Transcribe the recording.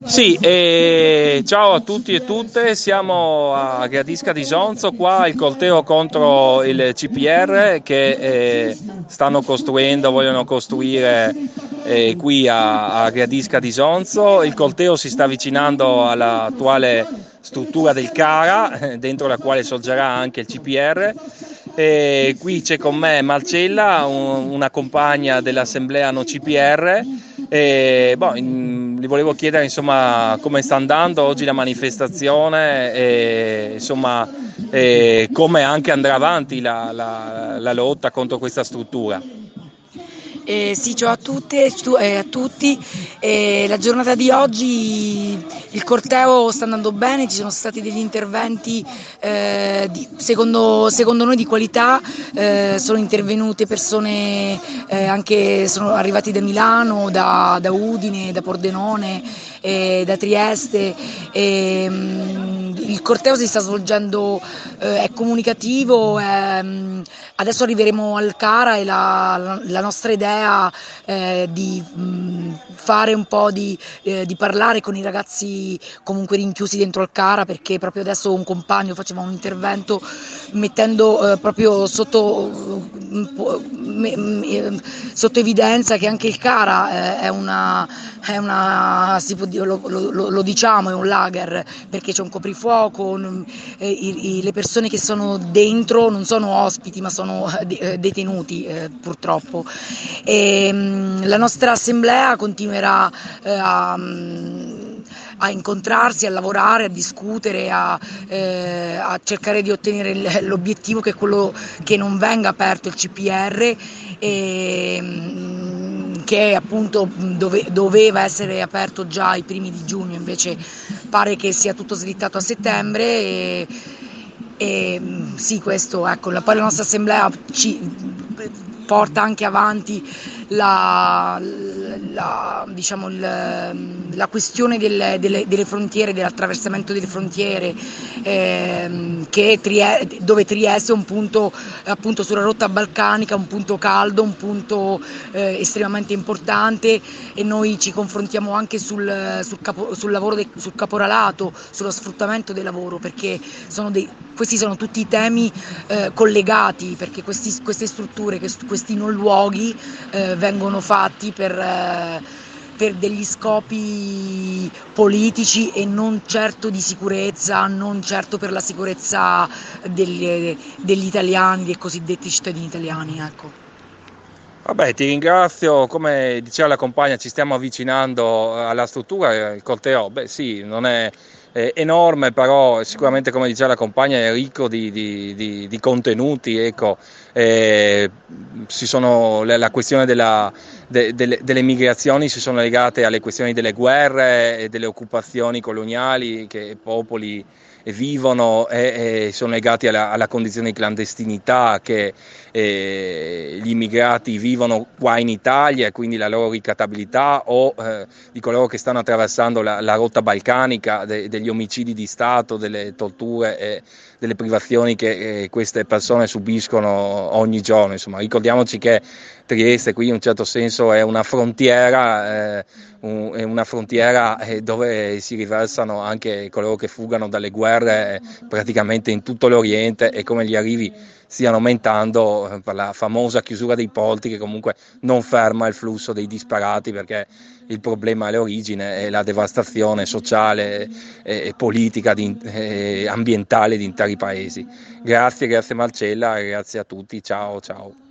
Sì, ciao a tutti e tutte, siamo a Gradisca di Sonzo, qua il corteo contro il CPR che vogliono costruire qui a Gradisca di Sonzo. Il corteo si sta avvicinando all'attuale struttura del CARA, dentro la quale sorgerà anche il CPR. Qui c'è con me Marcella, una compagna dell'assemblea No CPR. Gli volevo chiedere insomma come sta andando oggi la manifestazione e insomma come anche andrà avanti la lotta contro questa struttura. Sì, ciao a tutte e a tutti. La giornata di oggi il corteo sta andando bene, ci sono stati degli interventi secondo noi di qualità, sono intervenute persone sono arrivati da Milano, da Udine, da Pordenone, da Trieste. Il corteo si sta svolgendo, è comunicativo. Adesso arriveremo al Cara e la nostra idea è di fare un po' di parlare con i ragazzi comunque rinchiusi dentro al Cara, perché proprio adesso un compagno faceva un intervento mettendo proprio sotto evidenza che anche il Cara si può dire, lo diciamo, è un lager, perché c'è un coprifuoco, le persone che sono dentro non sono ospiti ma sono detenuti, purtroppo. La nostra assemblea continuerà a incontrarsi, a lavorare, a discutere, a cercare di ottenere l'obiettivo, che è quello che non venga aperto il CPR, che appunto doveva essere aperto già ai primi di giugno, invece pare che sia tutto slittato a settembre. Sì, questo, ecco, poi la nostra assemblea porta anche avanti diciamo, la questione delle frontiere, dell'attraversamento delle frontiere, dove Trieste è un punto, appunto, sulla rotta balcanica, un punto caldo, un punto estremamente importante, e noi ci confrontiamo anche sul lavoro, sul caporalato, sullo sfruttamento del lavoro, perché questi sono tutti i temi collegati, perché queste strutture, questi non luoghi vengono fatti per degli scopi politici e non certo di sicurezza, non certo per la sicurezza degli italiani, dei cosiddetti cittadini italiani, ecco. Vabbè, ti ringrazio, come diceva la compagna, ci stiamo avvicinando alla struttura, il corteo, beh sì, non è enorme, però sicuramente, come diceva la compagna, è ricco di contenuti, ecco. La questione delle migrazioni si sono legate alle questioni delle guerre e delle occupazioni coloniali che popoli vivono, e sono legati alla condizione di clandestinità che gli immigrati vivono qua in Italia, e quindi la loro ricattabilità, o di coloro che stanno attraversando la rotta balcanica, degli omicidi di Stato, delle torture e delle privazioni che queste persone subiscono ogni giorno. Insomma, ricordiamoci che Trieste qui in un certo senso è una frontiera, dove si riversano anche coloro che fuggano dalle guerre praticamente in tutto l'Oriente, e come gli arrivi stiano aumentando per la famosa chiusura dei porti, che comunque non ferma il flusso dei disperati, perché il problema all'origine è la devastazione sociale e politica ambientale di interi paesi. Grazie Marcella, grazie a tutti, ciao ciao.